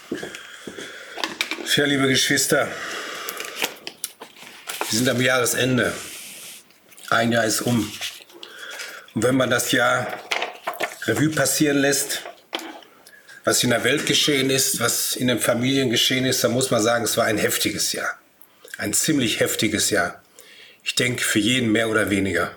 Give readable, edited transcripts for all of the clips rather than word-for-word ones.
Ja, liebe Geschwister, wir sind am Jahresende. Ein Jahr ist um. Und wenn man das Jahr Revue passieren lässt, was in der Welt geschehen ist, was in den Familien geschehen ist, dann muss man sagen, es war ein heftiges Jahr. Ein ziemlich heftiges Jahr. Ich denke, für jeden mehr oder weniger.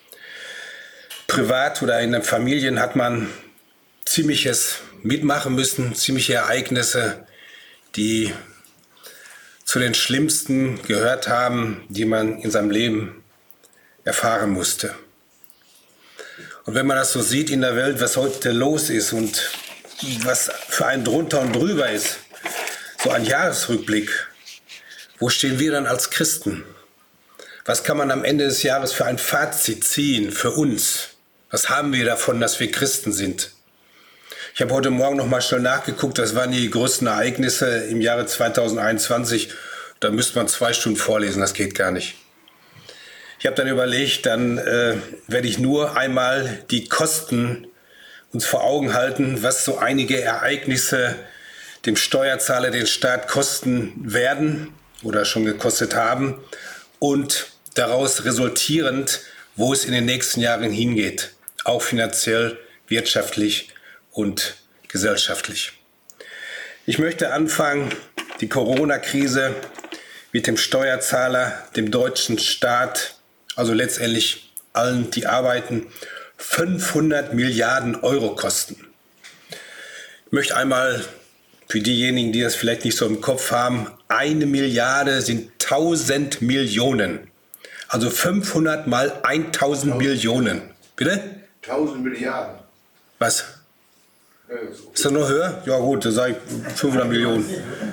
Privat oder in den Familien hat man Ziemliches mitmachen müssen, ziemliche Ereignisse, die zu den schlimmsten gehört haben, die man in seinem Leben erfahren musste. Und wenn man das so sieht in der Welt, was heute los ist und was für einen drunter und drüber ist, so ein Jahresrückblick, wo stehen wir dann als Christen? Was kann man am Ende des Jahres für ein Fazit ziehen für uns? Was haben wir davon, dass wir Christen sind? Ich habe heute Morgen noch mal schnell nachgeguckt, das waren die größten Ereignisse im Jahre 2021. Da müsste man 2 Stunden vorlesen, das geht gar nicht. Ich habe dann überlegt, dann werde ich nur einmal die Kosten uns vor Augen halten, was so einige Ereignisse dem Steuerzahler, den Staat kosten werden oder schon gekostet haben und daraus resultierend, wo es in den nächsten Jahren hingeht, auch finanziell, wirtschaftlich und gesellschaftlich. Ich möchte anfangen, die Corona-Krise mit dem Steuerzahler, dem deutschen Staat, also letztendlich allen, die arbeiten, 500 Milliarden Euro kosten. Ich möchte einmal für diejenigen, die das vielleicht nicht so im Kopf haben, 1 Milliarde sind 1000 Millionen. Also 500 mal 1000 Millionen. Bitte? 1000 Milliarden. Was? Ist das noch höher? Ja gut, dann sage ich 500 Millionen.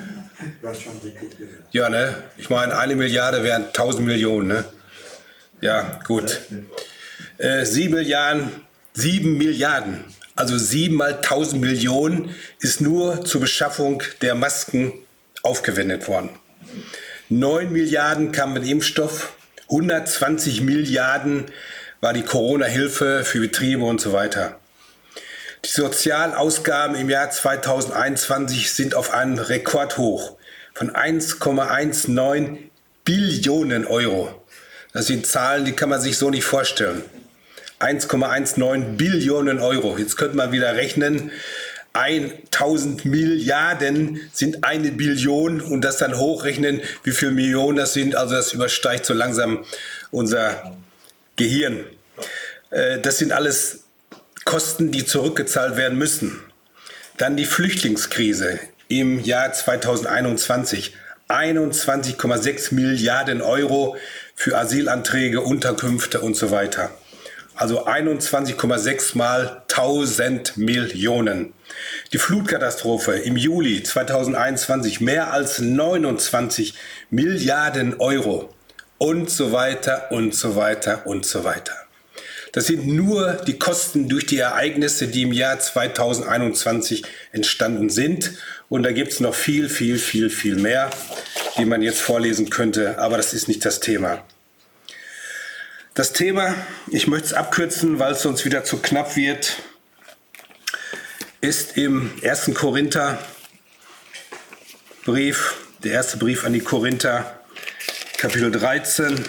Ja, ne? Ich meine, 1 Milliarde wären 1000 Millionen, ne? Ja, gut. 7 Milliarden, also 7 mal 1000 Millionen ist nur zur Beschaffung der Masken aufgewendet worden. 9 Milliarden kam mit Impfstoff, 120 Milliarden war die Corona-Hilfe für Betriebe und so weiter. Die Sozialausgaben im Jahr 2021 sind auf einem Rekordhoch von 1,19 Billionen Euro. Das sind Zahlen, die kann man sich so nicht vorstellen. 1,19 Billionen Euro. Jetzt könnte man wieder rechnen, 1000 Milliarden sind 1 Billion und das dann hochrechnen, wie viele Millionen das sind. Also das übersteigt so langsam unser Gehirn. Das sind alles Kosten, die zurückgezahlt werden müssen. Dann die Flüchtlingskrise im Jahr 2021. 21,6 Milliarden Euro für Asylanträge, Unterkünfte und so weiter. Also 21,6 mal 1000 Millionen. Die Flutkatastrophe im Juli 2021 mehr als 29 Milliarden Euro und so weiter und so weiter und so weiter. Das sind nur die Kosten durch die Ereignisse, die im Jahr 2021 entstanden sind. Und da gibt es noch viel, viel, viel, viel mehr, die man jetzt vorlesen könnte. Aber das ist nicht das Thema. Das Thema, ich möchte es abkürzen, weil es sonst wieder zu knapp wird, ist im 1. Korintherbrief, der erste Brief an die Korinther, Kapitel 13.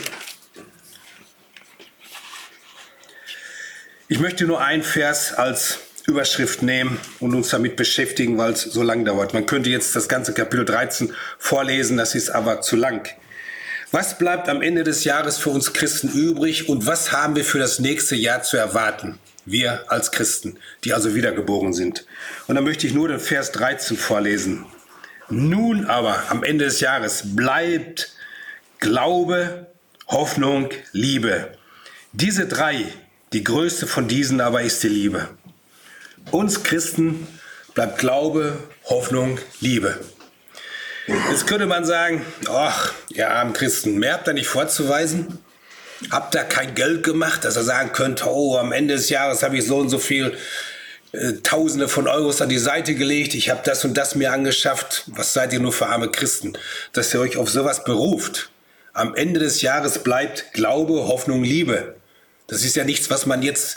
Ich möchte nur einen Vers als Überschrift nehmen und uns damit beschäftigen, weil es so lang dauert. Man könnte jetzt das ganze Kapitel 13 vorlesen, das ist aber zu lang. Was bleibt am Ende des Jahres für uns Christen übrig und was haben wir für das nächste Jahr zu erwarten? Wir als Christen, die also wiedergeboren sind. Und dann möchte ich nur den Vers 13 vorlesen. Nun aber am Ende des Jahres bleibt Glaube, Hoffnung, Liebe. Diese 3, die größte von diesen aber ist die Liebe. Uns Christen bleibt Glaube, Hoffnung, Liebe. Jetzt könnte man sagen, ach, ihr armen Christen, mehr habt ihr nicht vorzuweisen? Habt ihr kein Geld gemacht, dass ihr sagen könnt, oh, am Ende des Jahres habe ich so und so viel Tausende von Euros an die Seite gelegt, ich habe das und das mir angeschafft. Was seid ihr nur für arme Christen, dass ihr euch auf sowas beruft? Am Ende des Jahres bleibt Glaube, Hoffnung, Liebe. Das ist ja nichts, was man jetzt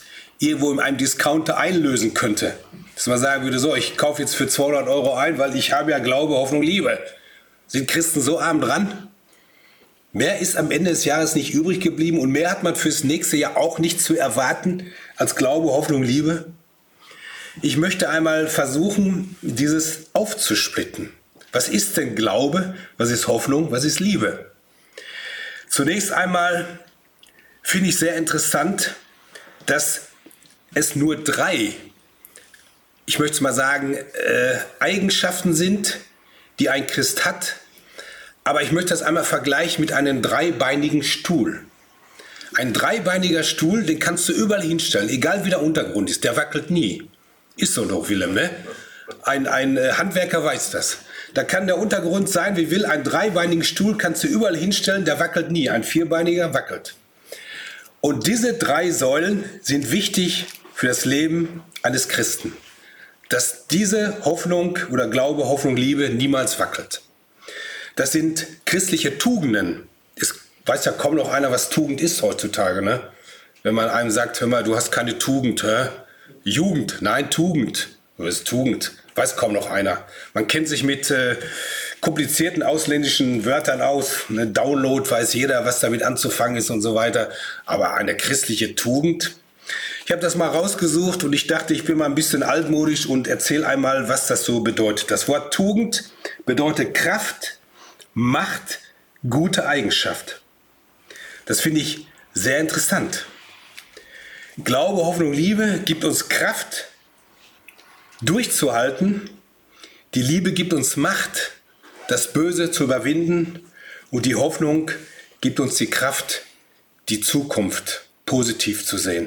irgendwo in einem Discounter einlösen könnte. Dass man sagen würde, so, ich kaufe jetzt für 200 Euro ein, weil ich habe ja Glaube, Hoffnung, Liebe. Sind Christen so arm dran? Mehr ist am Ende des Jahres nicht übrig geblieben und mehr hat man fürs nächste Jahr auch nicht zu erwarten als Glaube, Hoffnung, Liebe. Ich möchte einmal versuchen, dieses aufzusplitten. Was ist denn Glaube? Was ist Hoffnung? Was ist Liebe? Zunächst einmal finde ich sehr interessant, dass es nur 3, ich möchte mal sagen, Eigenschaften sind, die ein Christ hat. Aber ich möchte das einmal vergleichen mit einem 3-beinigen Stuhl. Ein 3-beiniger Stuhl, den kannst du überall hinstellen, egal wie der Untergrund ist, der wackelt nie. Ist so doch, Willem, ne? Ein Handwerker weiß das. Da kann der Untergrund sein, wie will, einen 3-beinigen Stuhl kannst du überall hinstellen, der wackelt nie. Ein 4-beiniger wackelt. Und diese 3 Säulen sind wichtig für das Leben eines Christen. Dass diese Hoffnung oder Glaube, Hoffnung, Liebe niemals wackelt. Das sind christliche Tugenden. Es weiß ja kaum noch einer, was Tugend ist heutzutage. Ne? Wenn man einem sagt, hör mal, du hast keine Tugend. Hä? Jugend, nein, Tugend. Was ist Tugend? Weiß kaum noch einer. Man kennt sich mit komplizierten ausländischen Wörtern aus. Ne? Download weiß jeder, was damit anzufangen ist und so weiter. Aber eine christliche Tugend? Ich habe das mal rausgesucht und ich dachte, ich bin mal ein bisschen altmodisch und erzähle einmal, was das so bedeutet. Das Wort Tugend bedeutet Kraft, Macht, gute Eigenschaft. Das finde ich sehr interessant. Glaube, Hoffnung, Liebe gibt uns Kraft, durchzuhalten. Die Liebe gibt uns Macht, das Böse zu überwinden. Und die Hoffnung gibt uns die Kraft, die Zukunft positiv zu sehen.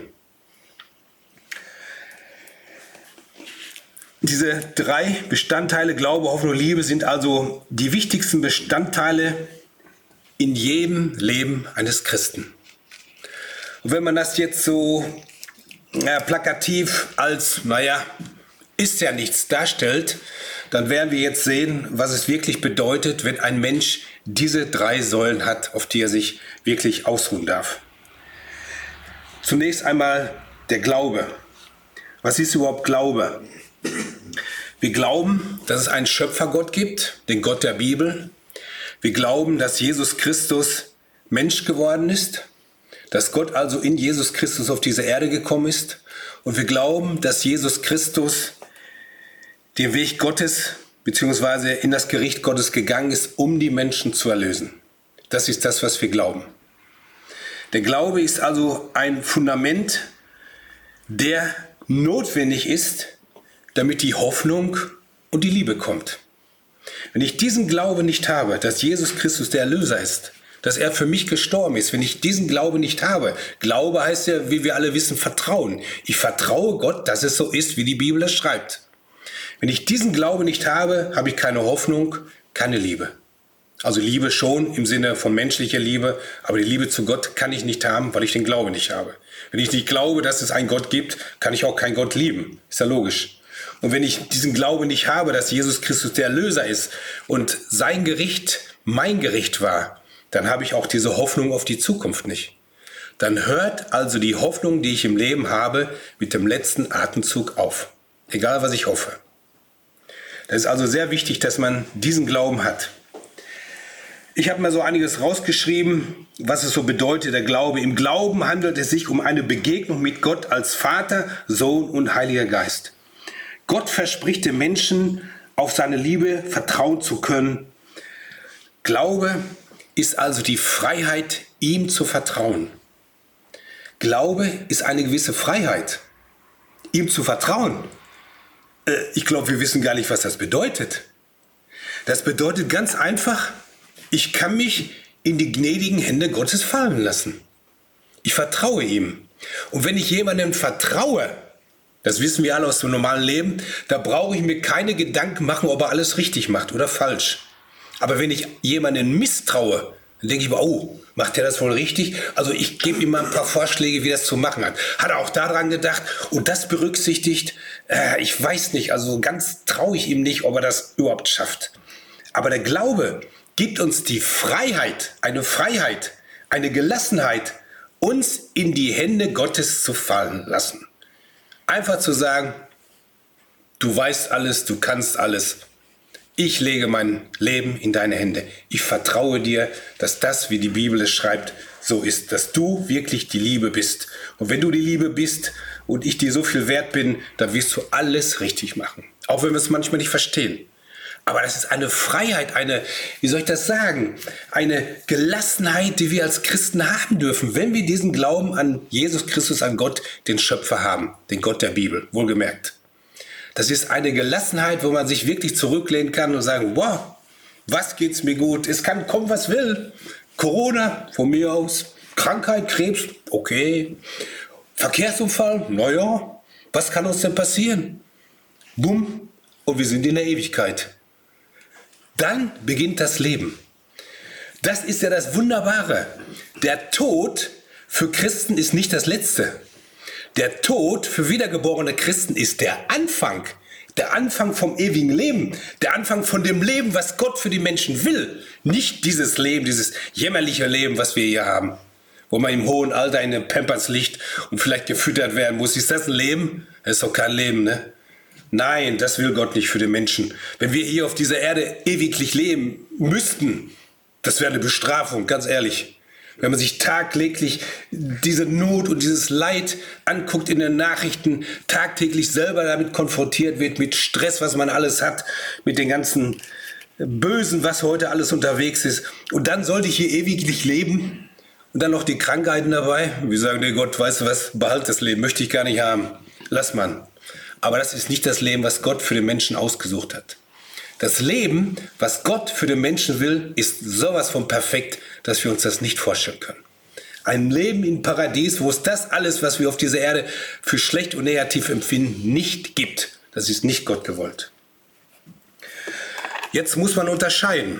Diese 3 Bestandteile, Glaube, Hoffnung, Liebe, sind also die wichtigsten Bestandteile in jedem Leben eines Christen. Und wenn man das jetzt so plakativ als, ist ja nichts darstellt, dann werden wir jetzt sehen, was es wirklich bedeutet, wenn ein Mensch diese 3 Säulen hat, auf die er sich wirklich ausruhen darf. Zunächst einmal der Glaube. Was ist überhaupt Glaube? Wir glauben, dass es einen Schöpfergott gibt, den Gott der Bibel. Wir glauben, dass Jesus Christus Mensch geworden ist, dass Gott also in Jesus Christus auf diese Erde gekommen ist. Und wir glauben, dass Jesus Christus den Weg Gottes bzw. in das Gericht Gottes gegangen ist, um die Menschen zu erlösen. Das ist das, was wir glauben. Der Glaube ist also ein Fundament, der notwendig ist, damit die Hoffnung und die Liebe kommt. Wenn ich diesen Glaube nicht habe, dass Jesus Christus der Erlöser ist, dass er für mich gestorben ist, wenn ich diesen Glaube nicht habe, Glaube heißt ja, wie wir alle wissen, Vertrauen. Ich vertraue Gott, dass es so ist, wie die Bibel es schreibt. Wenn ich diesen Glaube nicht habe, habe ich keine Hoffnung, keine Liebe. Also Liebe schon im Sinne von menschlicher Liebe, aber die Liebe zu Gott kann ich nicht haben, weil ich den Glaube nicht habe. Wenn ich nicht glaube, dass es einen Gott gibt, kann ich auch keinen Gott lieben. Ist ja logisch. Und wenn ich diesen Glaube nicht habe, dass Jesus Christus der Erlöser ist und sein Gericht mein Gericht war, dann habe ich auch diese Hoffnung auf die Zukunft nicht. Dann hört also die Hoffnung, die ich im Leben habe, mit dem letzten Atemzug auf. Egal, was ich hoffe. Das ist also sehr wichtig, dass man diesen Glauben hat. Ich habe mal so einiges rausgeschrieben, was es so bedeutet, der Glaube. Im Glauben handelt es sich um eine Begegnung mit Gott als Vater, Sohn und Heiliger Geist. Gott verspricht dem Menschen, auf seine Liebe vertrauen zu können. Glaube ist also die Freiheit, ihm zu vertrauen. Glaube ist eine gewisse Freiheit, ihm zu vertrauen. Ich glaube, wir wissen gar nicht, was das bedeutet. Das bedeutet ganz einfach, ich kann mich in die gnädigen Hände Gottes fallen lassen. Ich vertraue ihm. Und wenn ich jemandem vertraue, das wissen wir alle aus dem normalen Leben, da brauche ich mir keine Gedanken machen, ob er alles richtig macht oder falsch. Aber wenn ich jemandem misstraue, dann denke ich mir, oh, macht er das wohl richtig? Also ich gebe ihm mal ein paar Vorschläge, wie das zu machen hat. Hat er auch daran gedacht und das berücksichtigt? Ich weiß nicht, also ganz traue ich ihm nicht, ob er das überhaupt schafft. Aber der Glaube gibt uns die Freiheit, eine Gelassenheit, uns in die Hände Gottes zu fallen lassen. Einfach zu sagen, du weißt alles, du kannst alles. Ich lege mein Leben in deine Hände. Ich vertraue dir, dass das, wie die Bibel es schreibt, so ist, dass du wirklich die Liebe bist. Und wenn du die Liebe bist und ich dir so viel wert bin, dann wirst du alles richtig machen. Auch wenn wir es manchmal nicht verstehen. Aber das ist eine Freiheit, wie soll ich das sagen, eine Gelassenheit, die wir als Christen haben dürfen, wenn wir diesen Glauben an Jesus Christus, an Gott, den Schöpfer haben, den Gott der Bibel, wohlgemerkt. Das ist eine Gelassenheit, wo man sich wirklich zurücklehnen kann und sagen, wow, was geht's mir gut? Es kann kommen, was will. Corona, von mir aus. Krankheit, Krebs, okay. Verkehrsunfall, naja, was kann uns denn passieren? Bumm, und wir sind in der Ewigkeit. Dann beginnt das Leben. Das ist ja das Wunderbare. Der Tod für Christen ist nicht das Letzte. Der Tod für wiedergeborene Christen ist der Anfang vom ewigen Leben, der Anfang von dem Leben, was Gott für die Menschen will. Nicht dieses Leben, dieses jämmerliche Leben, was wir hier haben, wo man im hohen Alter in den Pampers liegt und vielleicht gefüttert werden muss. Ist das ein Leben? Das ist doch kein Leben, ne? Nein, das will Gott nicht für den Menschen. Wenn wir hier auf dieser Erde ewiglich leben müssten, das wäre eine Bestrafung, ganz ehrlich. Wenn man sich tagtäglich diese Not und dieses Leid anguckt in den Nachrichten, tagtäglich selber damit konfrontiert wird, mit Stress, was man alles hat, mit den ganzen Bösen, was heute alles unterwegs ist. Und dann sollte ich hier ewiglich leben und dann noch die Krankheiten dabei. Wir sagen, nee Gott, weißt du was, behalt das Leben, möchte ich gar nicht haben. Lass man. Aber das ist nicht das Leben, was Gott für den Menschen ausgesucht hat. Das Leben, was Gott für den Menschen will, ist sowas von perfekt, dass wir uns das nicht vorstellen können. Ein Leben im Paradies, wo es das alles, was wir auf dieser Erde für schlecht und negativ empfinden, nicht gibt. Das ist nicht Gott gewollt. Jetzt muss man unterscheiden.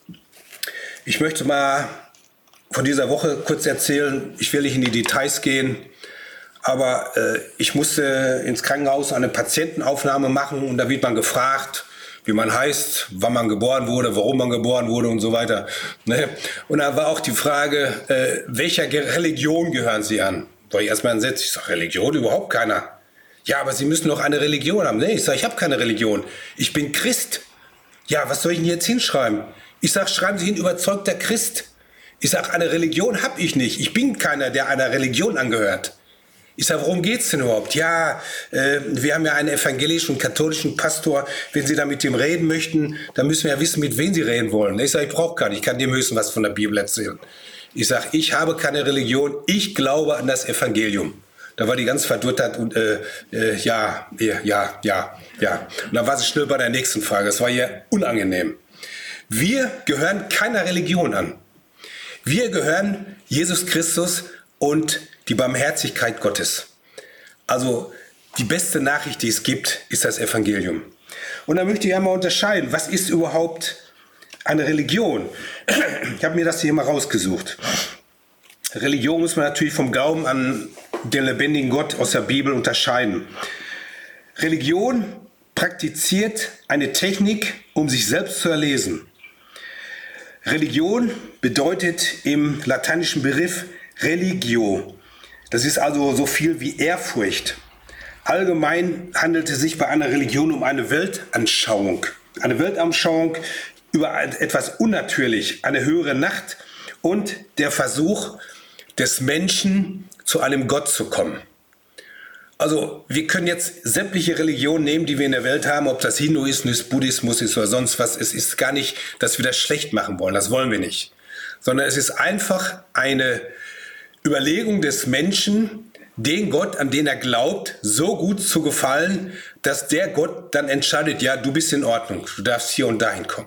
Ich möchte mal von dieser Woche kurz erzählen. Ich will nicht in die Details gehen. Aber ich musste ins Krankenhaus eine Patientenaufnahme machen und da wird man gefragt, wie man heißt, wann man geboren wurde, warum man geboren wurde und so weiter. Ne? Und da war auch die Frage, welcher Religion gehören Sie an? Da war ich erstmal entsetzt. Ich sage, Religion? Überhaupt keiner. Ja, aber Sie müssen doch eine Religion haben. Nee, ich sage, ich habe keine Religion. Ich bin Christ. Ja, was soll ich denn jetzt hinschreiben? Ich sage, schreiben Sie hin, überzeugter Christ. Ich sage, eine Religion habe ich nicht. Ich bin keiner, der einer Religion angehört. Ich sage, worum geht's denn überhaupt? Ja, wir haben ja einen evangelischen und katholischen Pastor. Wenn Sie da mit dem reden möchten, dann müssen wir ja wissen, mit wem Sie reden wollen. Ich sage, ich brauche gar nicht. Ich kann dem höchstens was von der Bibel erzählen. Ich sage, ich habe keine Religion. Ich glaube an das Evangelium. Da war die ganz verduttert und ja. Und dann war sie schnell bei der nächsten Frage. Das war ihr unangenehm. Wir gehören keiner Religion an. Wir gehören Jesus Christus und die Barmherzigkeit Gottes. Also die beste Nachricht, die es gibt, ist das Evangelium. Und da möchte ich einmal unterscheiden, was ist überhaupt eine Religion? Ich habe mir das hier mal rausgesucht. Religion muss man natürlich vom Glauben an den lebendigen Gott aus der Bibel unterscheiden. Religion praktiziert eine Technik, um sich selbst zu erlesen. Religion bedeutet im lateinischen Begriff religio. Das ist also so viel wie Ehrfurcht. Allgemein handelt es sich bei einer Religion um eine Weltanschauung. Eine Weltanschauung über etwas unnatürlich, eine höhere Macht und der Versuch des Menschen, zu einem Gott zu kommen. Also wir können jetzt sämtliche Religionen nehmen, die wir in der Welt haben, ob das Hinduismus ist, Buddhismus ist oder sonst was. Es ist gar nicht, dass wir das schlecht machen wollen, das wollen wir nicht. Sondern es ist einfach eine Überlegung des Menschen, den Gott, an den er glaubt, so gut zu gefallen, dass der Gott dann entscheidet, ja, du bist in Ordnung, du darfst hier und dahin kommen.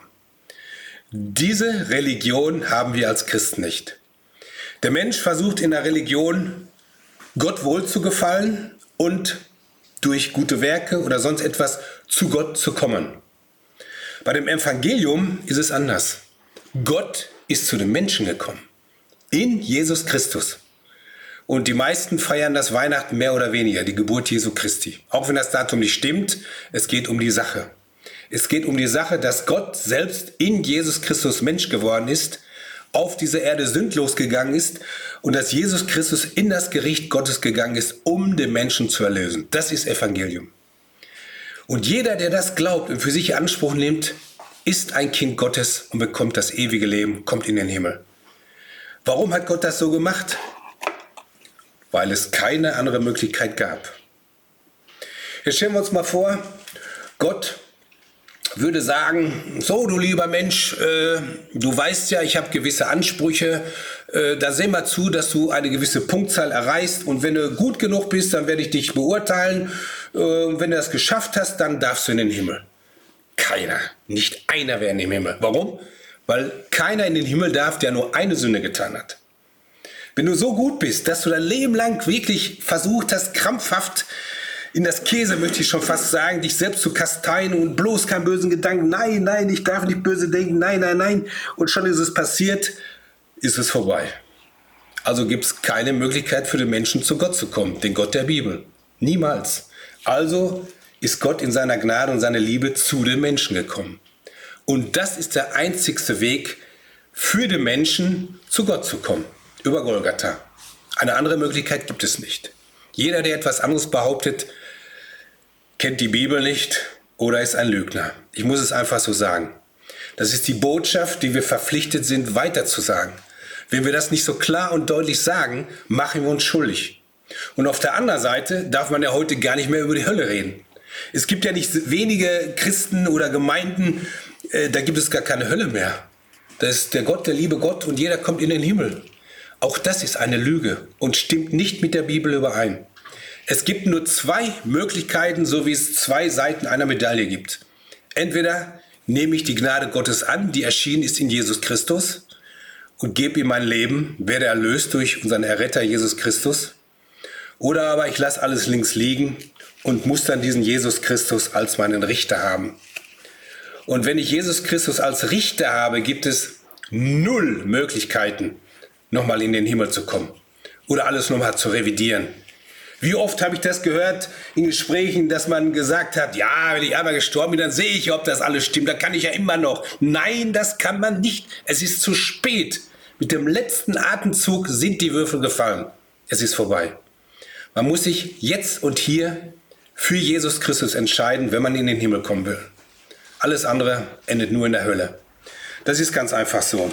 Diese Religion haben wir als Christen nicht. Der Mensch versucht in der Religion, Gott wohl zu gefallen und durch gute Werke oder sonst etwas zu Gott zu kommen. Bei dem Evangelium ist es anders. Gott ist zu den Menschen gekommen. In Jesus Christus. Und die meisten feiern das Weihnachten mehr oder weniger, die Geburt Jesu Christi. Auch wenn das Datum nicht stimmt, es geht um die Sache. Es geht um die Sache, dass Gott selbst in Jesus Christus Mensch geworden ist, auf dieser Erde sündlos gegangen ist und dass Jesus Christus in das Gericht Gottes gegangen ist, um den Menschen zu erlösen. Das ist Evangelium. Und jeder, der das glaubt und für sich in Anspruch nimmt, ist ein Kind Gottes und bekommt das ewige Leben, kommt in den Himmel. Warum hat Gott das so gemacht? Weil es keine andere Möglichkeit gab. Jetzt stellen wir uns mal vor, Gott würde sagen, so du lieber Mensch, du weißt ja, ich habe gewisse Ansprüche, da seh mal zu, dass du eine gewisse Punktzahl erreichst und wenn du gut genug bist, dann werde ich dich beurteilen. Wenn du das geschafft hast, dann darfst du in den Himmel. Keiner, nicht einer wäre in den Himmel. Warum? Weil keiner in den Himmel darf, der nur eine Sünde getan hat. Wenn du so gut bist, dass du dein Leben lang wirklich versucht hast, krampfhaft in das Käse, möchte ich schon fast sagen, dich selbst zu kasteien und bloß keinen bösen Gedanken, nein, nein, ich darf nicht böse denken, nein, nein, nein, und schon ist es passiert, ist es vorbei. Also gibt es keine Möglichkeit für den Menschen zu Gott zu kommen, den Gott der Bibel. Niemals. Also ist Gott in seiner Gnade und seiner Liebe zu den Menschen gekommen. Und das ist der einzigste Weg für den Menschen, zu Gott zu kommen, über Golgatha. Eine andere Möglichkeit gibt es nicht. Jeder, der etwas anderes behauptet, kennt die Bibel nicht oder ist ein Lügner. Ich muss es einfach so sagen. Das ist die Botschaft, die wir verpflichtet sind, weiterzusagen. Wenn wir das nicht so klar und deutlich sagen, machen wir uns schuldig. Und auf der anderen Seite darf man ja heute gar nicht mehr über die Hölle reden. Es gibt ja nicht wenige Christen oder Gemeinden, da gibt es gar keine Hölle mehr. Das ist der Gott, der liebe Gott und jeder kommt in den Himmel. Auch das ist eine Lüge und stimmt nicht mit der Bibel überein. Es gibt nur zwei Möglichkeiten, so wie es zwei Seiten einer Medaille gibt. Entweder nehme ich die Gnade Gottes an, die erschienen ist in Jesus Christus, und gebe ihm mein Leben, werde erlöst durch unseren Erretter Jesus Christus. Oder aber ich lasse alles links liegen und muss dann diesen Jesus Christus als meinen Richter haben. Und wenn ich Jesus Christus als Richter habe, gibt es 0 Möglichkeiten, nochmal in den Himmel zu kommen oder alles nochmal zu revidieren. Wie oft habe ich das gehört in Gesprächen, dass man gesagt hat, ja, wenn ich einmal gestorben bin, dann sehe ich, ob das alles stimmt, dann kann ich ja immer noch. Nein, das kann man nicht. Es ist zu spät. Mit dem letzten Atemzug sind die Würfel gefallen. Es ist vorbei. Man muss sich jetzt und hier für Jesus Christus entscheiden, wenn man in den Himmel kommen will. Alles andere endet nur in der Hölle. Das ist ganz einfach so.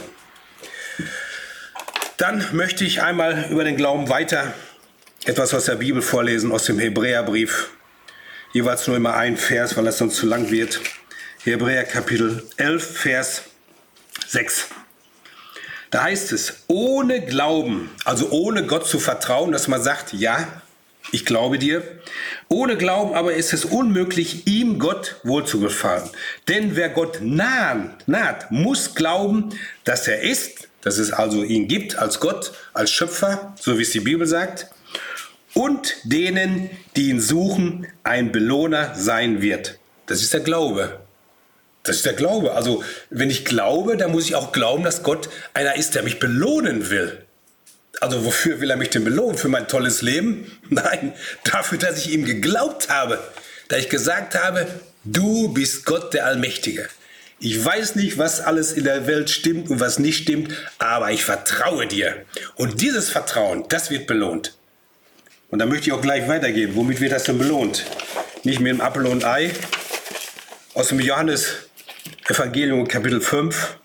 Dann möchte ich einmal über den Glauben weiter etwas aus der Bibel vorlesen, aus dem Hebräerbrief. Jeweils nur immer ein Vers, weil das sonst zu lang wird. Hebräer Kapitel 11, Vers 6. Da heißt es, ohne Glauben, also ohne Gott zu vertrauen, dass man sagt, ja, ich glaube dir. Ohne Glauben aber ist es unmöglich, ihm Gott wohlzugefallen. Denn wer Gott naht, muss glauben, dass er ist, dass es also ihn gibt als Gott, als Schöpfer, so wie es die Bibel sagt, und denen, die ihn suchen, ein Belohner sein wird. Das ist der Glaube. Das ist der Glaube. Also wenn ich glaube, dann muss ich auch glauben, dass Gott einer ist, der mich belohnen will. Also wofür will er mich denn belohnen? Für mein tolles Leben? Nein, dafür, dass ich ihm geglaubt habe. Da ich gesagt habe, du bist Gott der Allmächtige. Ich weiß nicht, was alles in der Welt stimmt und was nicht stimmt, aber ich vertraue dir. Und dieses Vertrauen, das wird belohnt. Und da möchte ich auch gleich weitergehen. Womit wird das denn belohnt? Nicht mit dem Apfel und Ei. Aus dem Johannes Evangelium Kapitel 5.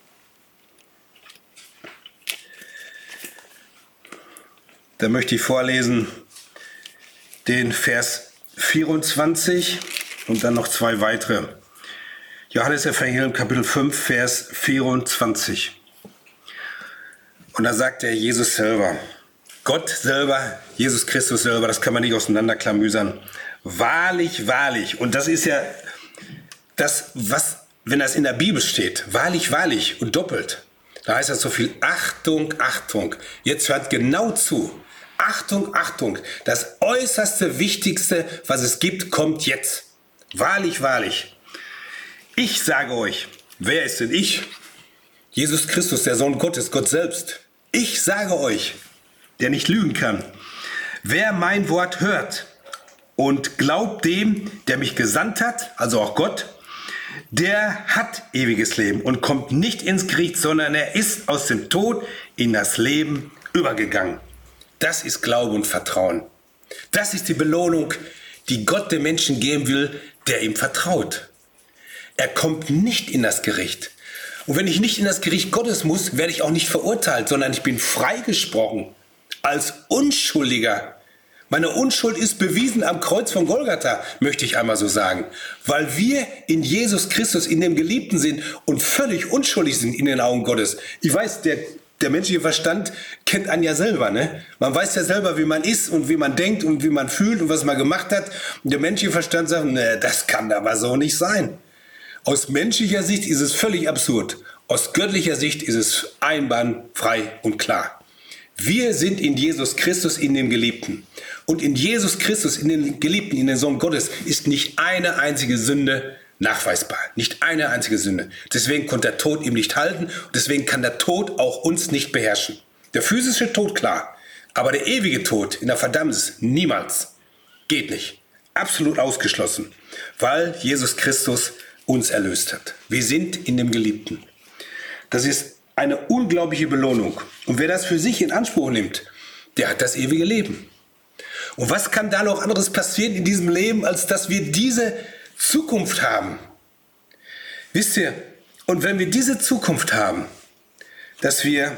Da möchte ich vorlesen den Vers 24 und dann noch 2 weitere. Johannes Evangelium Kapitel 5, Vers 24. Und da sagt der Jesus selber, Gott selber, Jesus Christus selber, das kann man nicht auseinanderklamüsern. Wahrlich, wahrlich. Und das ist ja das, was, wenn das in der Bibel steht, wahrlich, wahrlich und doppelt. Da heißt das so viel, Achtung, Achtung. Jetzt hört genau zu. Achtung, Achtung. Das äußerste Wichtigste, was es gibt, kommt jetzt. Wahrlich, wahrlich. Ich sage euch, wer ist denn ich? Jesus Christus, der Sohn Gottes, Gott selbst. Ich sage euch, der nicht lügen kann. Wer mein Wort hört und glaubt dem, der mich gesandt hat, also auch Gott, der hat ewiges Leben und kommt nicht ins Gericht, sondern er ist aus dem Tod in das Leben übergegangen. Das ist Glaube und Vertrauen. Das ist die Belohnung, die Gott dem Menschen geben will, der ihm vertraut. Er kommt nicht in das Gericht. Und wenn ich nicht in das Gericht Gottes muss, werde ich auch nicht verurteilt, sondern ich bin freigesprochen als Unschuldiger. Meine Unschuld ist bewiesen am Kreuz von Golgatha, möchte ich einmal so sagen. Weil wir in Jesus Christus, in dem Geliebten sind und völlig unschuldig sind in den Augen Gottes. Ich weiß, der menschliche Verstand kennt einen ja selber. Ne? Man weiß ja selber, wie man ist und wie man denkt und wie man fühlt und was man gemacht hat. Und der menschliche Verstand sagt, ne, das kann aber so nicht sein. Aus menschlicher Sicht ist es völlig absurd. Aus göttlicher Sicht ist es einwandfrei und klar. Wir sind in Jesus Christus, in dem Geliebten. Und in Jesus Christus, in den Geliebten, in den Sohn Gottes, ist nicht eine einzige Sünde nachweisbar. Nicht eine einzige Sünde. Deswegen konnte der Tod ihm nicht halten. Und deswegen kann der Tod auch uns nicht beherrschen. Der physische Tod, klar. Aber der ewige Tod in der Verdammnis, niemals. Geht nicht. Absolut ausgeschlossen. Weil Jesus Christus uns erlöst hat. Wir sind in dem Geliebten. Das ist eine unglaubliche Belohnung. Und wer das für sich in Anspruch nimmt, der hat das ewige Leben. Und was kann da noch anderes passieren in diesem Leben, als dass wir diese Zukunft haben? Wisst ihr, und wenn wir diese Zukunft haben, dass wir,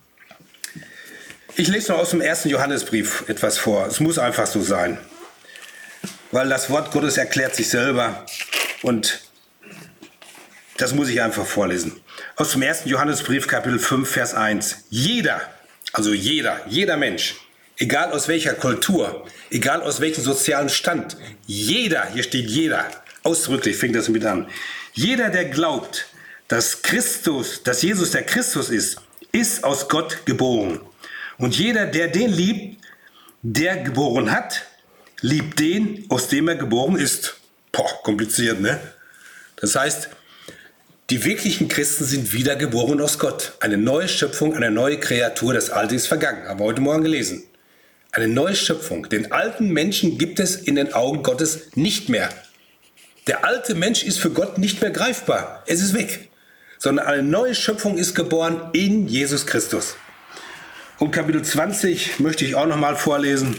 ich lese noch aus dem 1. Johannesbrief etwas vor, es muss einfach so sein, weil das Wort Gottes erklärt sich selber und das muss ich einfach vorlesen. Aus dem 1. Johannesbrief, Kapitel 5, Vers 1. Jeder Mensch, egal aus welcher Kultur, egal aus welchem sozialen Stand, jeder, hier steht jeder, ausdrücklich fängt das mit an. Jeder, der glaubt, dass Jesus der Christus ist aus Gott geboren. Und jeder, der den liebt, der geboren hat, liebt den, aus dem er geboren ist. Boah, kompliziert, ne? Das heißt, die wirklichen Christen sind wiedergeboren aus Gott. Eine neue Schöpfung, eine neue Kreatur, das Alte ist vergangen. Haben wir heute Morgen gelesen. Eine neue Schöpfung. Den alten Menschen gibt es in den Augen Gottes nicht mehr. Der alte Mensch ist für Gott nicht mehr greifbar. Es ist weg. Sondern eine neue Schöpfung ist geboren in Jesus Christus. Und Kapitel 20 möchte ich auch nochmal vorlesen.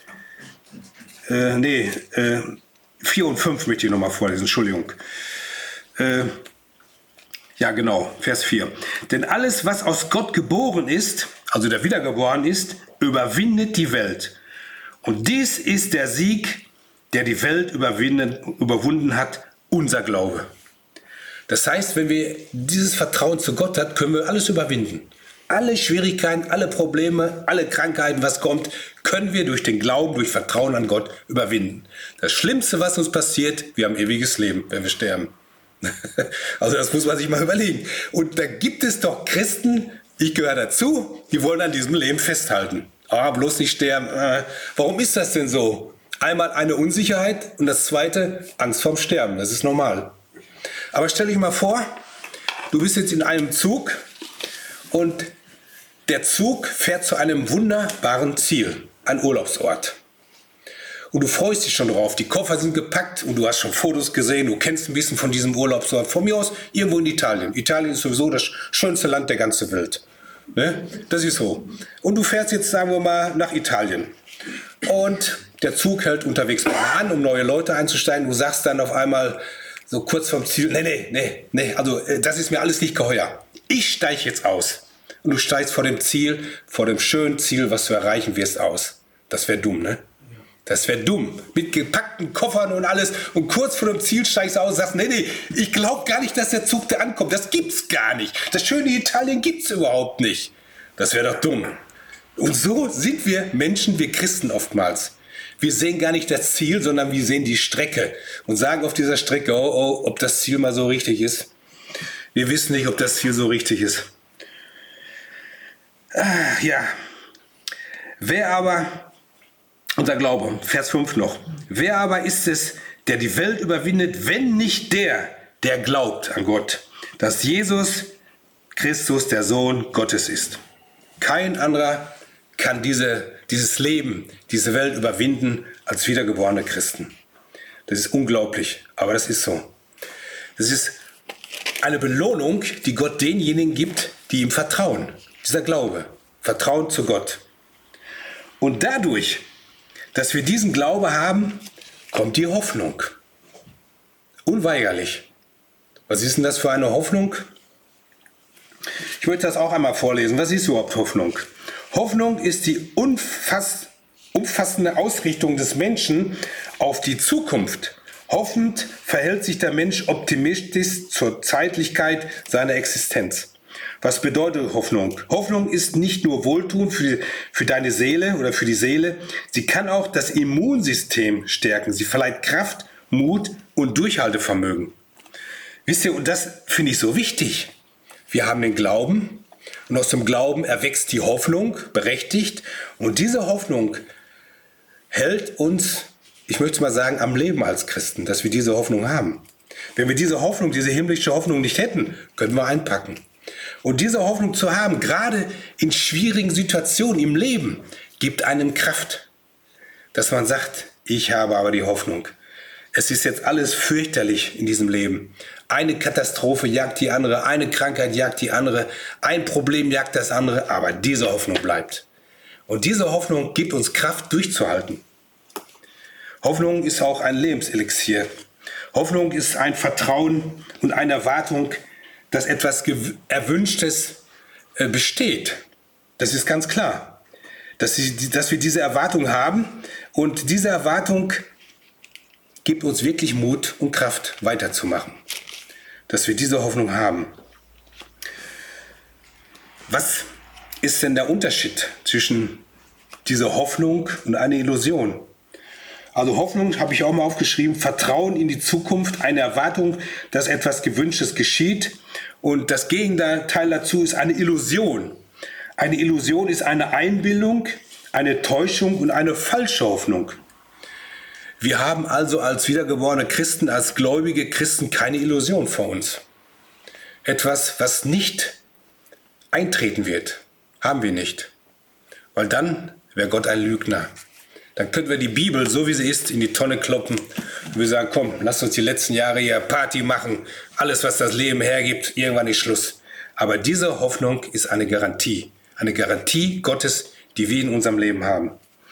4 und 5 möchte ich nochmal vorlesen, Entschuldigung. Ja, genau, Vers 4. Denn alles, was aus Gott geboren ist, also der wiedergeboren ist, überwindet die Welt. Und dies ist der Sieg, der die Welt überwunden hat, unser Glaube. Das heißt, wenn wir dieses Vertrauen zu Gott haben, können wir alles überwinden. Alle Schwierigkeiten, alle Probleme, alle Krankheiten, was kommt, können wir durch den Glauben, durch Vertrauen an Gott überwinden. Das Schlimmste, was uns passiert, wir haben ewiges Leben, wenn wir sterben. Also das muss man sich mal überlegen. Und da gibt es doch Christen, ich gehöre dazu, die wollen an diesem Leben festhalten. Bloß nicht sterben. Warum ist das denn so? Einmal eine Unsicherheit und das zweite, Angst vorm Sterben. Das ist normal. Aber stell dich mal vor, du bist jetzt in einem Zug und der Zug fährt zu einem wunderbaren Ziel, ein Urlaubsort. Und du freust dich schon drauf, die Koffer sind gepackt und du hast schon Fotos gesehen, du kennst ein bisschen von diesem Urlaubsort. Von mir aus irgendwo in Italien. Italien ist sowieso das schönste Land der ganzen Welt. Ne? Das ist so. Und du fährst jetzt, sagen wir mal, nach Italien. Und der Zug hält unterwegs mal an, um neue Leute einzusteigen. Du sagst dann auf einmal so kurz vorm Ziel, nee, also das ist mir alles nicht geheuer. Ich steige jetzt aus. Und du steigst vor dem Ziel, vor dem schönen Ziel, was du erreichen wirst, aus. Das wäre dumm, ne? Das wäre dumm. Mit gepackten Koffern und alles. Und kurz vor dem Ziel steigst du aus und sagst, nee, ich glaube gar nicht, dass der Zug da ankommt. Das gibt's gar nicht. Das schöne Italien gibt's überhaupt nicht. Das wäre doch dumm. Und so sind wir Menschen, wir Christen oftmals. Wir sehen gar nicht das Ziel, sondern wir sehen die Strecke. Und sagen auf dieser Strecke, oh, ob das Ziel mal so richtig ist. Wir wissen nicht, ob das Ziel so richtig ist. Ja. Wer aber... Unser Glaube, Vers 5 noch. Wer aber ist es, der die Welt überwindet, wenn nicht der glaubt an Gott, dass Jesus Christus der Sohn Gottes ist? Kein anderer kann dieses Leben, diese Welt überwinden als wiedergeborene Christen. Das ist unglaublich, aber das ist so. Das ist eine Belohnung, die Gott denjenigen gibt, die ihm vertrauen. Dieser Glaube, Vertrauen zu Gott. Und dadurch, dass wir diesen Glaube haben, kommt die Hoffnung. Unweigerlich. Was ist denn das für eine Hoffnung? Ich möchte das auch einmal vorlesen. Was ist überhaupt Hoffnung? Hoffnung ist die umfassende Ausrichtung des Menschen auf die Zukunft. Hoffend verhält sich der Mensch optimistisch zur Zeitlichkeit seiner Existenz. Was bedeutet Hoffnung? Hoffnung ist nicht nur Wohltun für deine Seele oder für die Seele, sie kann auch das Immunsystem stärken. Sie verleiht Kraft, Mut und Durchhaltevermögen. Wisst ihr, und das finde ich so wichtig. Wir haben den Glauben und aus dem Glauben erwächst die Hoffnung, berechtigt. Und diese Hoffnung hält uns, ich möchte mal sagen, am Leben als Christen, dass wir diese Hoffnung haben. Wenn wir diese Hoffnung, diese himmlische Hoffnung nicht hätten, könnten wir einpacken. Und diese Hoffnung zu haben, gerade in schwierigen Situationen im Leben, gibt einem Kraft, dass man sagt, ich habe aber die Hoffnung. Es ist jetzt alles fürchterlich in diesem Leben. Eine Katastrophe jagt die andere, eine Krankheit jagt die andere, ein Problem jagt das andere, aber diese Hoffnung bleibt. Und diese Hoffnung gibt uns Kraft, durchzuhalten. Hoffnung ist auch ein Lebenselixier. Hoffnung ist ein Vertrauen und eine Erwartung, dass etwas Erwünschtes besteht. Das ist ganz klar. Dass wir diese Erwartung haben und diese Erwartung gibt uns wirklich Mut und Kraft, weiterzumachen. Dass wir diese Hoffnung haben. Was ist denn der Unterschied zwischen dieser Hoffnung und einer Illusion? Also Hoffnung habe ich auch mal aufgeschrieben, Vertrauen in die Zukunft, eine Erwartung, dass etwas Gewünschtes geschieht. Und das Gegenteil dazu ist eine Illusion. Eine Illusion ist eine Einbildung, eine Täuschung und eine falsche Hoffnung. Wir haben also als wiedergeborene Christen, als gläubige Christen keine Illusion vor uns. Etwas, was nicht eintreten wird, haben wir nicht. Weil dann wäre Gott ein Lügner. Dann könnten wir die Bibel, so wie sie ist, in die Tonne kloppen und wir sagen, komm, lass uns die letzten Jahre hier Party machen. Alles, was das Leben hergibt, irgendwann ist Schluss. Aber diese Hoffnung ist eine Garantie Gottes, die wir in unserem Leben haben.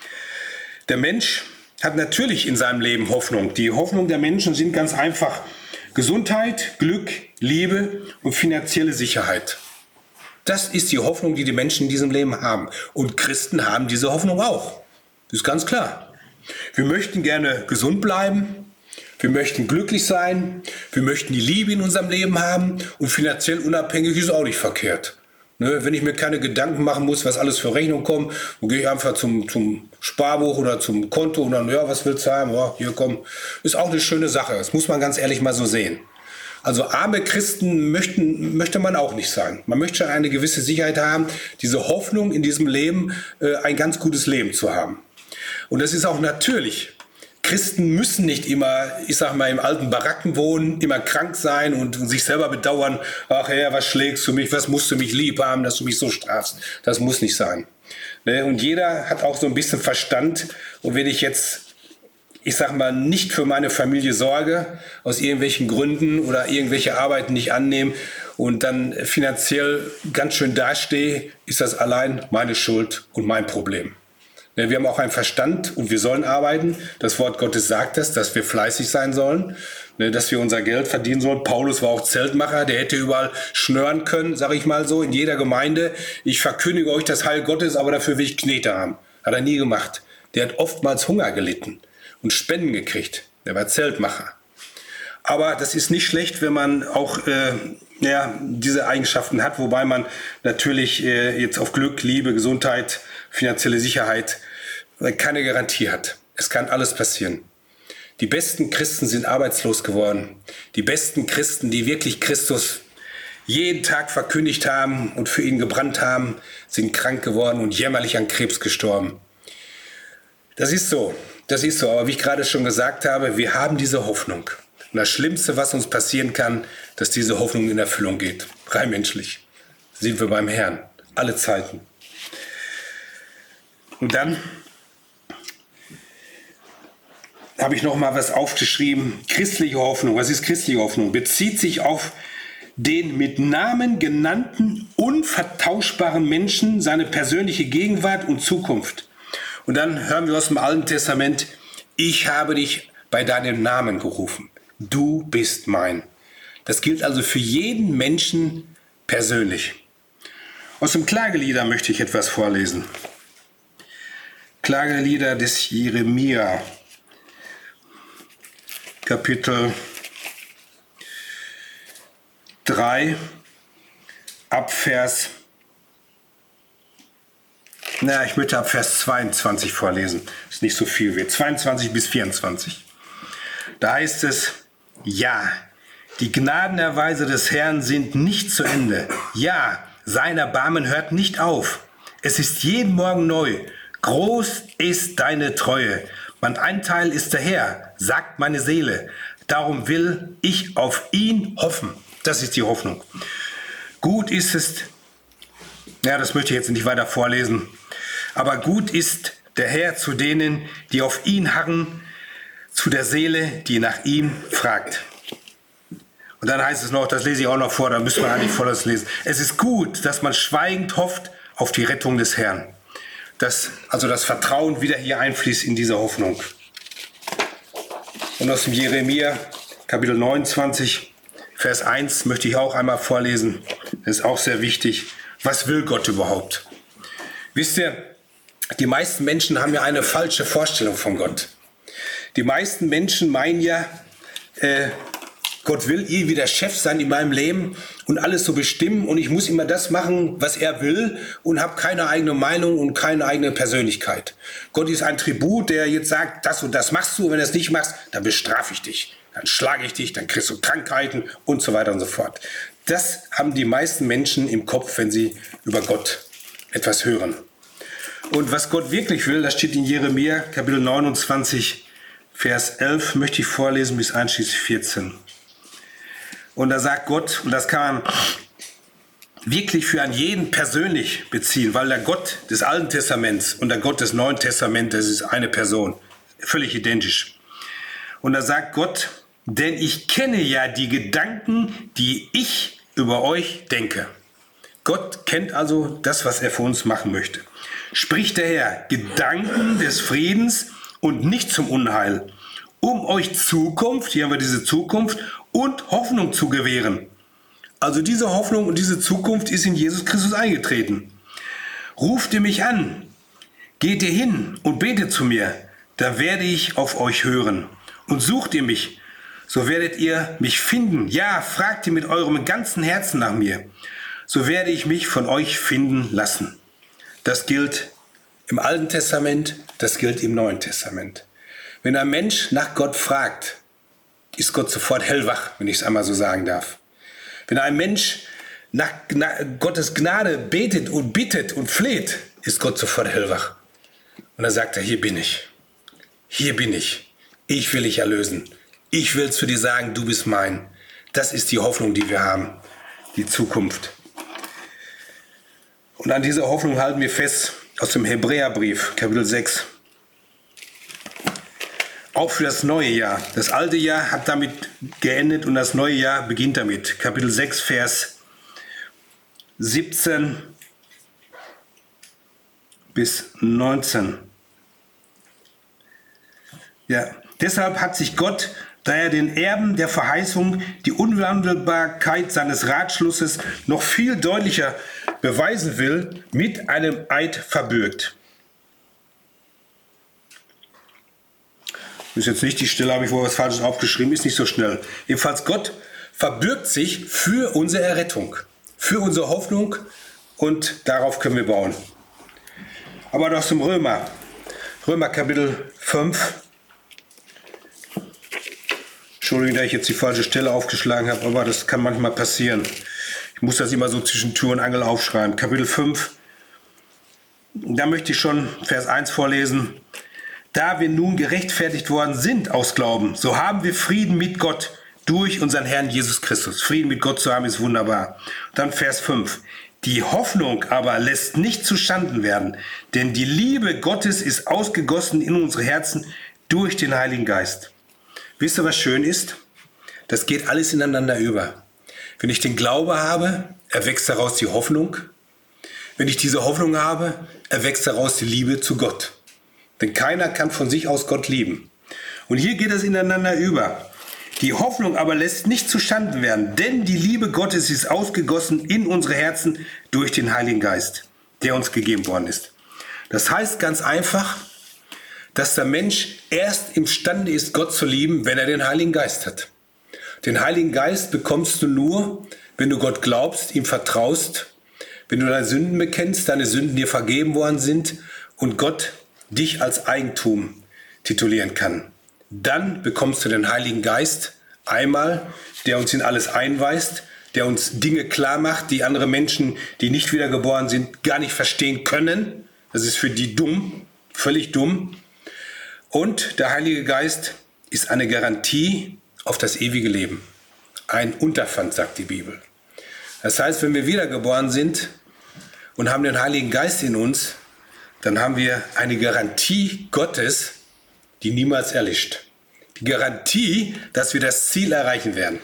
Der Mensch hat natürlich in seinem Leben Hoffnung. Die Hoffnung der Menschen sind ganz einfach Gesundheit, Glück, Liebe und finanzielle Sicherheit. Das ist die Hoffnung, die die Menschen in diesem Leben haben. Und Christen haben diese Hoffnung auch. Das ist ganz klar. Wir möchten gerne gesund bleiben, wir möchten glücklich sein, wir möchten die Liebe in unserem Leben haben und finanziell unabhängig ist auch nicht verkehrt. Ne, wenn ich mir keine Gedanken machen muss, was alles für Rechnungen kommen, dann gehe ich einfach zum Sparbuch oder zum Konto und dann, ja, was willst du haben? Ja, hier komm. Ist auch eine schöne Sache. Das muss man ganz ehrlich mal so sehen. Also arme Christen möchte man auch nicht sein. Man möchte eine gewisse Sicherheit haben, diese Hoffnung in diesem Leben, ein ganz gutes Leben zu haben. Und das ist auch natürlich. Christen müssen nicht immer, ich sag mal, im alten Baracken wohnen, immer krank sein und sich selber bedauern. Ach Herr, was schlägst du mich? Was musst du mich lieb haben, dass du mich so strafst? Das muss nicht sein. Und jeder hat auch so ein bisschen Verstand. Und wenn ich jetzt, ich sag mal, nicht für meine Familie sorge, aus irgendwelchen Gründen oder irgendwelche Arbeiten nicht annehme und dann finanziell ganz schön dastehe, ist das allein meine Schuld und mein Problem. Wir haben auch einen Verstand und wir sollen arbeiten. Das Wort Gottes sagt es, dass wir fleißig sein sollen, dass wir unser Geld verdienen sollen. Paulus war auch Zeltmacher, der hätte überall schnören können, sage ich mal so, in jeder Gemeinde. Ich verkündige euch das Heil Gottes, aber dafür will ich Knete haben. Hat er nie gemacht. Der hat oftmals Hunger gelitten und Spenden gekriegt. Der war Zeltmacher. Aber das ist nicht schlecht, wenn man auch diese Eigenschaften hat, wobei man natürlich jetzt auf Glück, Liebe, Gesundheit, finanzielle Sicherheit keine Garantie hat. Es kann alles passieren. Die besten Christen sind arbeitslos geworden. Die besten Christen, die wirklich Christus jeden Tag verkündigt haben und für ihn gebrannt haben, sind krank geworden und jämmerlich an Krebs gestorben. Das ist so. Aber wie ich gerade schon gesagt habe, wir haben diese Hoffnung. Und das Schlimmste, was uns passieren kann, dass diese Hoffnung in Erfüllung geht. Rein menschlich. Sind wir beim Herrn. Alle Zeiten. Und dann habe ich noch mal was aufgeschrieben. Christliche Hoffnung. Was ist christliche Hoffnung? Bezieht sich auf den mit Namen genannten, unvertauschbaren Menschen, seine persönliche Gegenwart und Zukunft. Und dann hören wir aus dem Alten Testament: Ich habe dich bei deinem Namen gerufen. Du bist mein. Das gilt also für jeden Menschen persönlich. Aus dem Klagelieder möchte ich etwas vorlesen. Klagelieder des Jeremia, Kapitel 3, ich möchte ab Vers 22 vorlesen. Das ist nicht so viel, wird 22 bis 24. Da heißt es: Ja, die Gnadenerweise des Herrn sind nicht zu Ende. Ja, sein Erbarmen hört nicht auf. Es ist jeden Morgen neu. Groß ist deine Treue. Mein Anteil ist der Herr, sagt meine Seele. Darum will ich auf ihn hoffen. Das ist die Hoffnung. Gut ist es, das möchte ich jetzt nicht weiter vorlesen, aber gut ist der Herr zu denen, die auf ihn harren, zu der Seele, die nach ihm fragt. Und dann heißt es noch, das lese ich auch noch vor, da müssen wir eigentlich volles lesen. Es ist gut, dass man schweigend hofft auf die Rettung des Herrn. Dass also das Vertrauen wieder hier einfließt in diese Hoffnung. Und aus dem Jeremia, Kapitel 29, Vers 1 möchte ich auch einmal vorlesen. Das ist auch sehr wichtig. Was will Gott überhaupt? Wisst ihr, die meisten Menschen haben ja eine falsche Vorstellung von Gott. Die meisten Menschen meinen ja, Gott will irgendwie der Chef sein in meinem Leben und alles so bestimmen und ich muss immer das machen, was er will und habe keine eigene Meinung und keine eigene Persönlichkeit. Gott ist ein Tribut, der jetzt sagt, das und das machst du und wenn du es nicht machst, dann bestrafe ich dich, dann schlage ich dich, dann kriegst du Krankheiten und so weiter und so fort. Das haben die meisten Menschen im Kopf, wenn sie über Gott etwas hören. Und was Gott wirklich will, das steht in Jeremia, Kapitel 29, Vers 11, möchte ich vorlesen bis einschließlich 14. Und da sagt Gott, und das kann man wirklich für an jeden persönlich beziehen, weil der Gott des Alten Testaments und der Gott des Neuen Testaments, das ist eine Person, völlig identisch. Und da sagt Gott: Denn ich kenne ja die Gedanken, die ich über euch denke. Gott kennt also das, was er für uns machen möchte. Spricht der Herr: Gedanken des Friedens und nicht zum Unheil, um euch Zukunft, hier haben wir diese Zukunft, und Hoffnung zu gewähren. Also diese Hoffnung und diese Zukunft ist in Jesus Christus eingetreten. Ruft ihr mich an, geht ihr hin und betet zu mir, da werde ich auf euch hören. Und sucht ihr mich, so werdet ihr mich finden. Ja, fragt ihr mit eurem ganzen Herzen nach mir, so werde ich mich von euch finden lassen. Das gilt im Alten Testament, das gilt im Neuen Testament. Wenn ein Mensch nach Gott fragt, ist Gott sofort hellwach, wenn ich es einmal so sagen darf. Wenn ein Mensch nach Gottes Gnade betet und bittet und fleht, ist Gott sofort hellwach. Und dann sagt er: Hier bin ich. Hier bin ich. Ich will dich erlösen. Ich will zu dir sagen, du bist mein. Das ist die Hoffnung, die wir haben. Die Zukunft. Und an dieser Hoffnung halten wir fest aus dem Hebräerbrief, Kapitel 6. Auch für das neue Jahr. Das alte Jahr hat damit geendet und das neue Jahr beginnt damit. Kapitel 6, Vers 17 bis 19. Ja, deshalb hat sich Gott, da er den Erben der Verheißung die Unwandelbarkeit seines Ratschlusses noch viel deutlicher beweisen will, mit einem Eid verbürgt. Das ist jetzt nicht die Stelle, habe ich wohl was Falsches aufgeschrieben, ist nicht so schnell. Jedenfalls Gott verbürgt sich für unsere Errettung, für unsere Hoffnung und darauf können wir bauen. Aber aus dem Römer Kapitel 5. Entschuldigung, dass ich jetzt die falsche Stelle aufgeschlagen habe, aber das kann manchmal passieren. Ich muss das immer so zwischen Tür und Angel aufschreiben. Kapitel 5, da möchte ich schon Vers 1 vorlesen. Da wir nun gerechtfertigt worden sind aus Glauben, so haben wir Frieden mit Gott durch unseren Herrn Jesus Christus. Frieden mit Gott zu haben ist wunderbar. Dann Vers 5. Die Hoffnung aber lässt nicht zuschanden werden, denn die Liebe Gottes ist ausgegossen in unsere Herzen durch den Heiligen Geist. Wisst ihr, was schön ist? Das geht alles ineinander über. Wenn ich den Glaube habe, erwächst daraus die Hoffnung. Wenn ich diese Hoffnung habe, erwächst daraus die Liebe zu Gott. Denn keiner kann von sich aus Gott lieben. Und hier geht es ineinander über. Die Hoffnung aber lässt nicht zustande werden, denn die Liebe Gottes ist ausgegossen in unsere Herzen durch den Heiligen Geist, der uns gegeben worden ist. Das heißt ganz einfach, dass der Mensch erst imstande ist, Gott zu lieben, wenn er den Heiligen Geist hat. Den Heiligen Geist bekommst du nur, wenn du Gott glaubst, ihm vertraust, wenn du deine Sünden bekennst, deine Sünden dir vergeben worden sind und Gott dich als Eigentum titulieren kann. Dann bekommst du den Heiligen Geist einmal, der uns in alles einweist, der uns Dinge klar macht, die andere Menschen, die nicht wiedergeboren sind, gar nicht verstehen können. Das ist für die dumm, völlig dumm. Und der Heilige Geist ist eine Garantie auf das ewige Leben. Ein Unterpfand, sagt die Bibel. Das heißt, wenn wir wiedergeboren sind und haben den Heiligen Geist in uns, dann haben wir eine Garantie Gottes, die niemals erlischt. Die Garantie, dass wir das Ziel erreichen werden.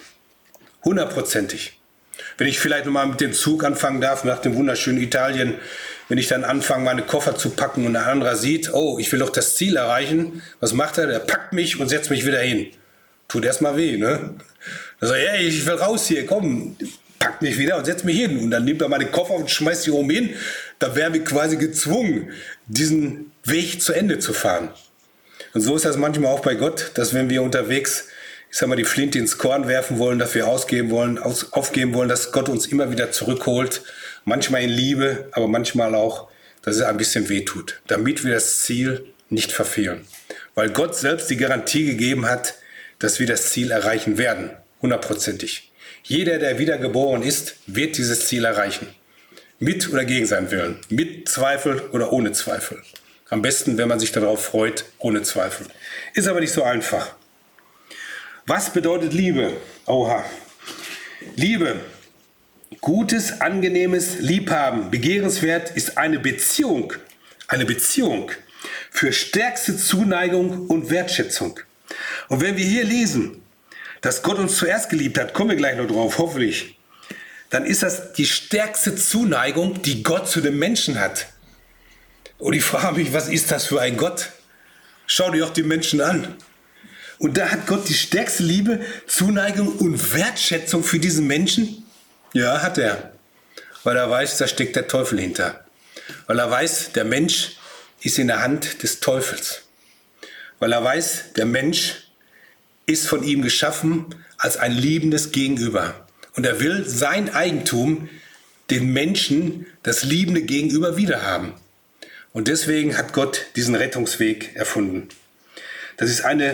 100%ig. Wenn ich vielleicht nochmal mit dem Zug anfangen darf, nach dem wunderschönen Italien, wenn ich dann anfange, meine Koffer zu packen und ein anderer sieht, oh, ich will doch das Ziel erreichen, was macht er? Der packt mich und setzt mich wieder hin. Tut erstmal weh, ne? Dann sagt er, hey, ich will raus hier, komm, packt mich wieder und setzt mich hin. Und dann nimmt er meine Koffer und schmeißt sie oben hin. Da wären wir quasi gezwungen, diesen Weg zu Ende zu fahren. Und so ist das manchmal auch bei Gott, dass wenn wir unterwegs, ich sag mal, die Flinte ins Korn werfen wollen, dass wir aufgeben wollen, dass Gott uns immer wieder zurückholt. Manchmal in Liebe, aber manchmal auch, dass es ein bisschen wehtut, damit wir das Ziel nicht verfehlen. Weil Gott selbst die Garantie gegeben hat, dass wir das Ziel erreichen werden. 100%ig. Jeder, der wiedergeboren ist, wird dieses Ziel erreichen. Mit oder gegen seinen Willen. Mit Zweifel oder ohne Zweifel. Am besten, wenn man sich darauf freut, ohne Zweifel. Ist aber nicht so einfach. Was bedeutet Liebe? Oha. Liebe, gutes, angenehmes Liebhaben, begehrenswert ist eine Beziehung. Eine Beziehung für stärkste Zuneigung und Wertschätzung. Und wenn wir hier lesen, dass Gott uns zuerst geliebt hat, kommen wir gleich noch drauf, hoffentlich, dann ist das die stärkste Zuneigung, die Gott zu dem Menschen hat. Und ich frage mich, was ist das für ein Gott? Schau dir auch die Menschen an. Und da hat Gott die stärkste Liebe, Zuneigung und Wertschätzung für diesen Menschen? Ja, hat er. Weil er weiß, da steckt der Teufel hinter. Weil er weiß, der Mensch ist in der Hand des Teufels. Weil er weiß, der Mensch ist von ihm geschaffen als ein liebendes Gegenüber. Und er will sein Eigentum, den Menschen, das liebende Gegenüber wiederhaben. Und deswegen hat Gott diesen Rettungsweg erfunden. Das ist eine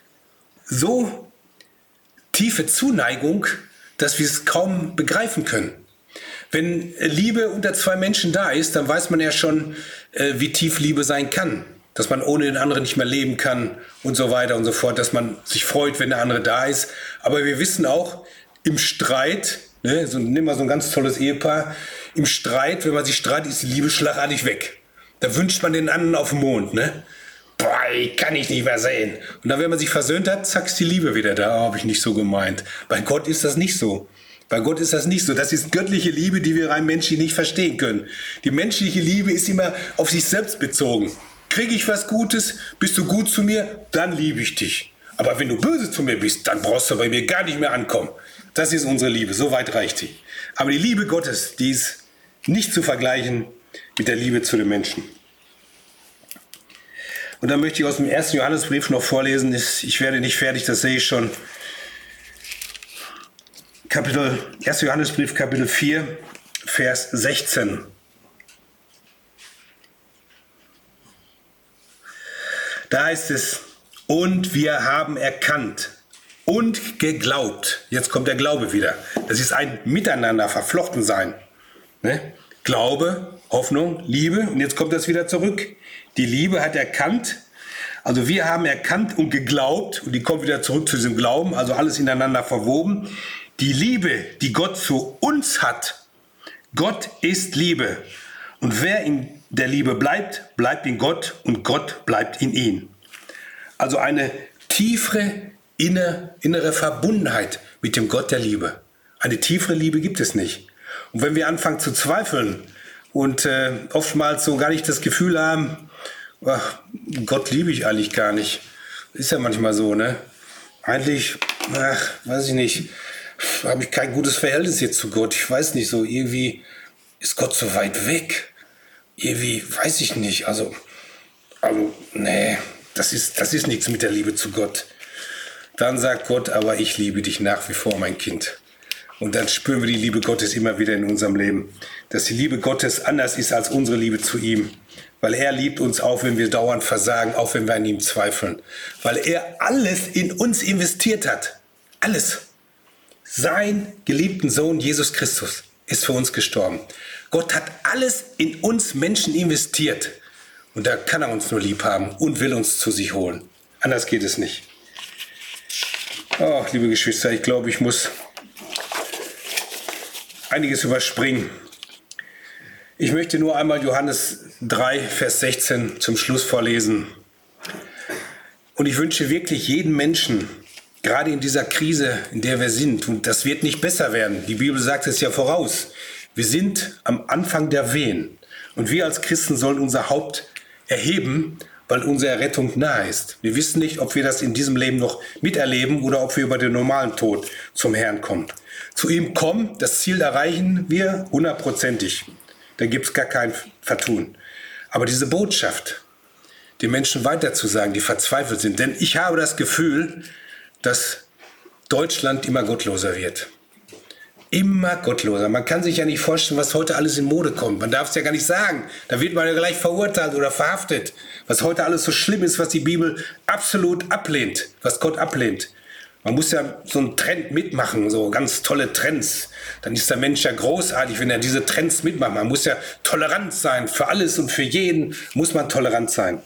so tiefe Zuneigung, dass wir es kaum begreifen können. Wenn Liebe unter zwei Menschen da ist, dann weiß man ja schon, wie tief Liebe sein kann. Dass man ohne den anderen nicht mehr leben kann und so weiter und so fort. Dass man sich freut, wenn der andere da ist. Aber wir wissen auch, im Streit, ne, nimm mal so ein ganz tolles Ehepaar, im Streit, wenn man sich streitet, ist die Liebe schlagartig weg. Da wünscht man den anderen auf den Mond, ne? Boah, ich kann ich nicht mehr sehen. Und dann, wenn man sich versöhnt hat, zack, ist die Liebe wieder da. Habe ich nicht so gemeint. Bei Gott ist das nicht so. Bei Gott ist das nicht so. Das ist göttliche Liebe, die wir rein menschlich nicht verstehen können. Die menschliche Liebe ist immer auf sich selbst bezogen. Kriege ich was Gutes, bist du gut zu mir, dann liebe ich dich. Aber wenn du böse zu mir bist, dann brauchst du bei mir gar nicht mehr ankommen. Das ist unsere Liebe, so weit reicht sie. Aber die Liebe Gottes, die ist nicht zu vergleichen mit der Liebe zu den Menschen. Und dann möchte ich aus dem 1. Johannesbrief noch vorlesen. Ich werde nicht fertig, das sehe ich schon. 1. Johannesbrief, Kapitel 4, Vers 16. Da heißt es, und wir haben erkannt und geglaubt. Jetzt kommt der Glaube wieder. Das ist ein Miteinander verflochten sein. Ne? Glaube, Hoffnung, Liebe. Und jetzt kommt das wieder zurück. Die Liebe hat erkannt. Also wir haben erkannt und geglaubt. Und die kommt wieder zurück zu diesem Glauben. Also alles ineinander verwoben. Die Liebe, die Gott zu uns hat. Gott ist Liebe. Und wer in der Liebe bleibt, bleibt in Gott und Gott bleibt in ihm. Also eine tiefere innere Verbundenheit mit dem Gott der Liebe. Eine tiefere Liebe gibt es nicht. Und wenn wir anfangen zu zweifeln und oftmals so gar nicht das Gefühl haben, ach, Gott liebe ich eigentlich gar nicht. Ist ja manchmal so, ne? Eigentlich, weiß ich nicht, habe ich kein gutes Verhältnis jetzt zu Gott. Ich weiß nicht, so irgendwie ist Gott so weit weg. Irgendwie, weiß ich nicht, also nee, das ist nichts mit der Liebe zu Gott. Dann sagt Gott, aber ich liebe dich nach wie vor, mein Kind. Und dann spüren wir die Liebe Gottes immer wieder in unserem Leben. Dass die Liebe Gottes anders ist als unsere Liebe zu ihm. Weil er liebt uns auch, wenn wir dauernd versagen, auch wenn wir an ihm zweifeln. Weil er alles in uns investiert hat. Alles. Sein geliebten Sohn Jesus Christus ist für uns gestorben. Gott hat alles in uns Menschen investiert. Und da kann er uns nur lieb haben und will uns zu sich holen. Anders geht es nicht. Oh, liebe Geschwister, ich glaube, ich muss einiges überspringen. Ich möchte nur einmal Johannes 3, Vers 16 zum Schluss vorlesen. Und ich wünsche wirklich jedem Menschen, gerade in dieser Krise, in der wir sind, und das wird nicht besser werden, die Bibel sagt es ja voraus, wir sind am Anfang der Wehen. Und wir als Christen sollen unser Haupt erheben, weil unsere Errettung nahe ist. Wir wissen nicht, ob wir das in diesem Leben noch miterleben oder ob wir über den normalen Tod zum Herrn kommen. Zu ihm kommen, das Ziel erreichen wir 100%. Da gibt es gar kein Vertun. Aber diese Botschaft, den Menschen weiterzusagen, die verzweifelt sind, denn ich habe das Gefühl, dass Deutschland immer gottloser wird. Immer gottloser. Man kann sich ja nicht vorstellen, was heute alles in Mode kommt. Man darf es ja gar nicht sagen. Da wird man ja gleich verurteilt oder verhaftet. Was heute alles so schlimm ist, was die Bibel absolut ablehnt, was Gott ablehnt. Man muss ja so einen Trend mitmachen, so ganz tolle Trends. Dann ist der Mensch ja großartig, wenn er diese Trends mitmacht. Man muss ja tolerant sein. Für alles und für jeden muss man tolerant sein.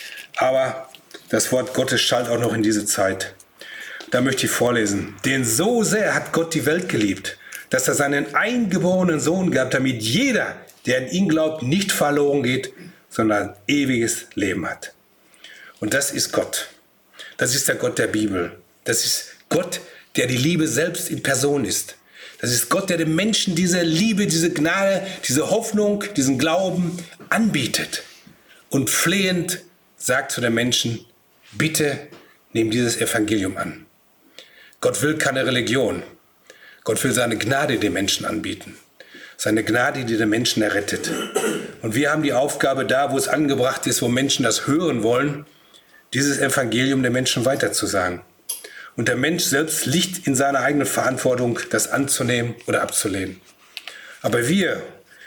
Aber das Wort Gottes schallt auch noch in diese Zeit. Da möchte ich vorlesen. Denn so sehr hat Gott die Welt geliebt, dass er seinen eingeborenen Sohn gab, damit jeder, der an ihn glaubt, nicht verloren geht, sondern ewiges Leben hat. Und das ist Gott. Das ist der Gott der Bibel. Das ist Gott, der die Liebe selbst in Person ist. Das ist Gott, der dem Menschen diese Liebe, diese Gnade, diese Hoffnung, diesen Glauben anbietet. Und flehend sagt zu den Menschen, bitte nimm dieses Evangelium an. Gott will keine Religion. Gott will seine Gnade den Menschen anbieten. Seine Gnade, die den Menschen errettet. Und wir haben die Aufgabe da, wo es angebracht ist, wo Menschen das hören wollen, dieses Evangelium den Menschen weiterzusagen. Und der Mensch selbst liegt in seiner eigenen Verantwortung, das anzunehmen oder abzulehnen. Aber wir,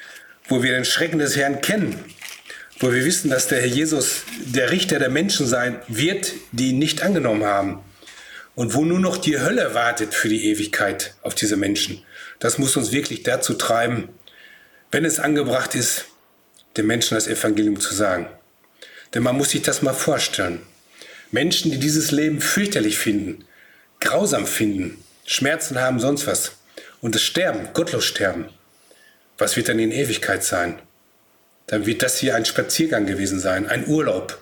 wo wir den Schrecken des Herrn kennen, wo wir wissen, dass der Herr Jesus der Richter der Menschen sein wird, die ihn nicht angenommen haben, und wo nur noch die Hölle wartet für die Ewigkeit auf diese Menschen. Das muss uns wirklich dazu treiben, wenn es angebracht ist, den Menschen das Evangelium zu sagen. Denn man muss sich das mal vorstellen. Menschen, die dieses Leben fürchterlich finden, grausam finden, Schmerzen haben, sonst was. Und das Sterben, gottlos sterben. Was wird dann in Ewigkeit sein? Dann wird das hier ein Spaziergang gewesen sein, ein Urlaub.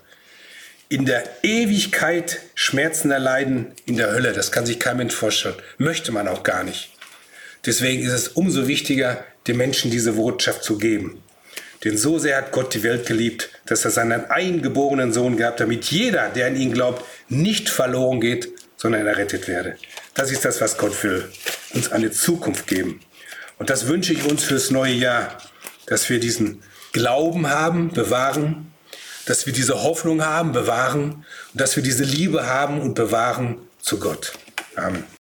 In der Ewigkeit Schmerzen erleiden in der Hölle, das kann sich kein Mensch vorstellen. Möchte man auch gar nicht. Deswegen ist es umso wichtiger, den Menschen diese Botschaft zu geben. Denn so sehr hat Gott die Welt geliebt, dass er seinen eingeborenen Sohn gab, damit jeder, der an ihn glaubt, nicht verloren geht, sondern errettet werde. Das ist das, was Gott will. Uns eine Zukunft geben. Und das wünsche ich uns fürs neue Jahr, dass wir diesen Glauben haben, bewahren, dass wir diese Hoffnung haben, bewahren und dass wir diese Liebe haben und bewahren zu Gott. Amen.